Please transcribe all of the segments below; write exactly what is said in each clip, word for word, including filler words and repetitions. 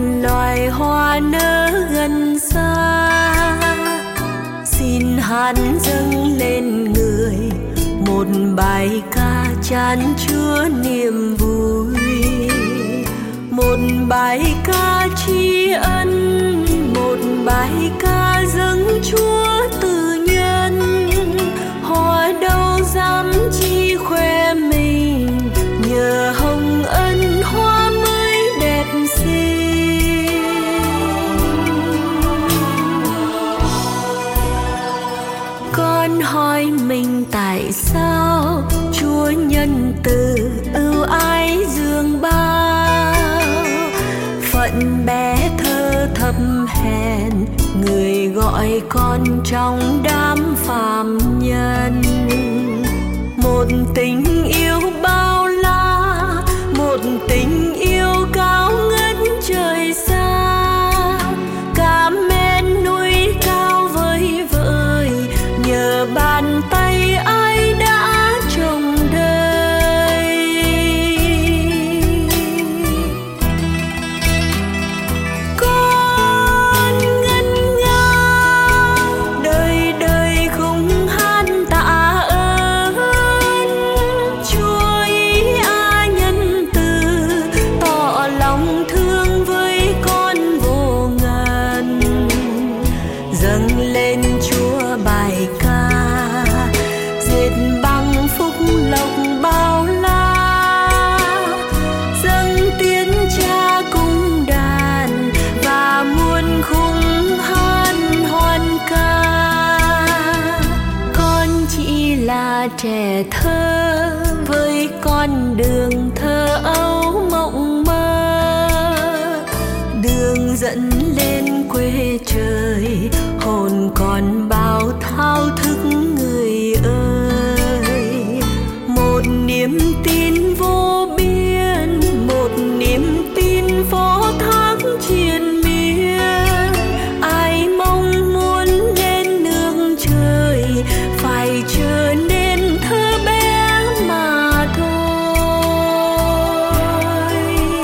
loài hoa nở gần xa. Xin hát dâng lên người một bài ca chan chứa niềm vui, một bài ca tri ân, một bài ca dâng Chúa từ nhân. Hoa đâu dám chi khoe mình, nhờ hồng ân hoa mới đẹp xinh. Con hỏi mình tại sao Chúa nhân từ ưu ái dương bao, phận bé thơ thấp hèn người gọi con trong đám phàm nhân. Một tình yêu bao la, một tình yêu cao ngất trời xa, cả men núi cao vời vợi nhờ bàn tay ai đã trồng đời. Con ngân nga đời đời không hát tạ ơn Chúa ý a nhân từ, tỏ lòng thương với con vô ngần. Dâng lên Chúa bài ca dệt bằng phúc lộc bao la, dâng tiếng cha cung đàn và muôn khung hát hoan ca. Con chỉ là trẻ thơ với con đường thơ ấu mộng mơ, đường dẫn lên quê trời hồn còn bao thao thức người ơi. Một niềm tin vô biên, một niềm tin phó thác triền miên. Ai mong muốn lên nương trời phải trở nên thơ bé mà thôi.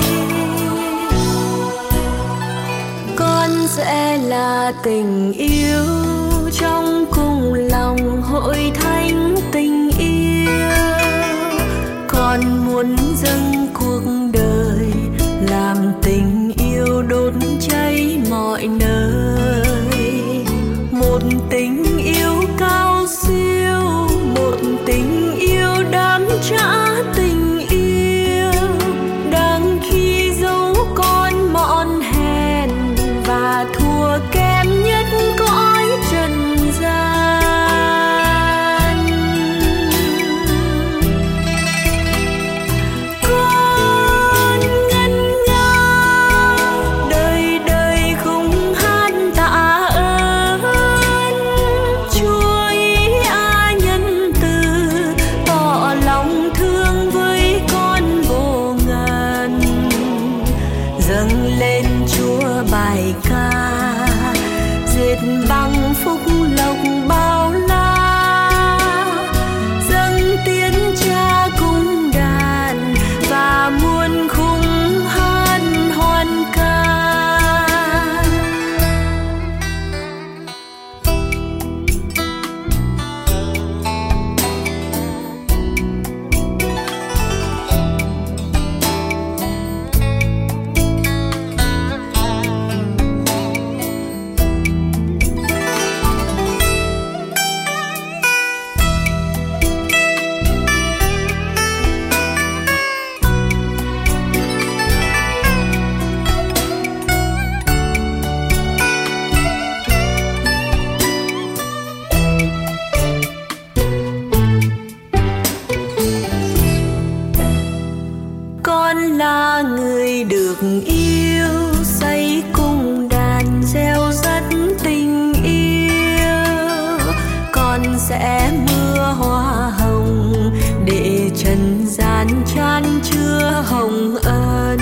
Con sẽ là tình yêu trong cùng lòng hội thánh tình yêu. Con muốn dâng cuộc đời làm tình yêu đốt cháy mọi nơi. Một tình yêu cao siêu, một tình yêu đắm trả tình yêu. Đang khi dấu con mọn hèn và thua kém nhất cõi trần gian. Con ngân nga đời đời không hát tạ ơn Chúa ý a nhân từ, tỏ lòng thương với con vô ngần. Dâng lên Chúa bài ca dệt bằng phúc lộc bao la, dâng tiếng cha cung đàn và muôn khung hát hoan ca. Con là người được yêu, xây cung đàn gieo rắt tình yêu. Con sẽ mưa hoa hồng để trần gian chan chứa hồng ân,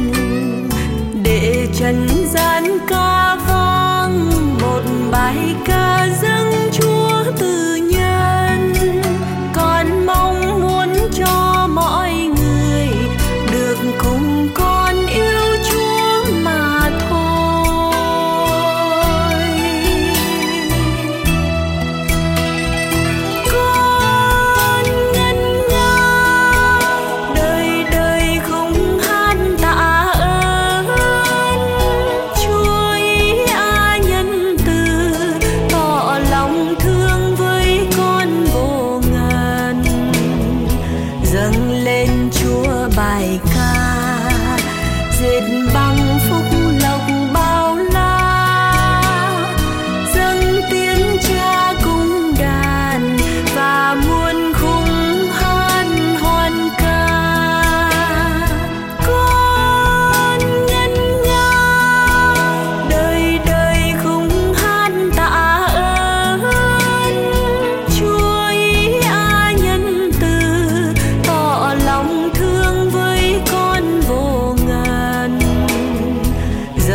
để trần gian ca vang một bài ca dâng Chúa từ nhân. Con mong muốn cho mọi người được cùng con yêu Chúa mà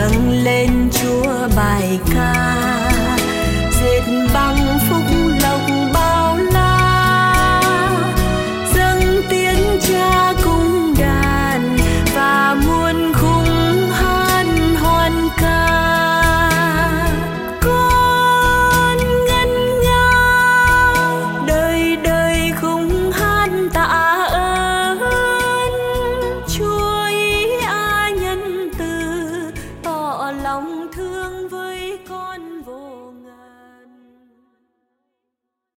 dâng lên Chúa bài ca.